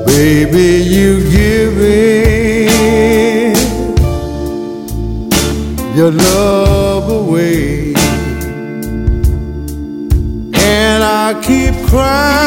Baby, you giving your love away, and I keep crying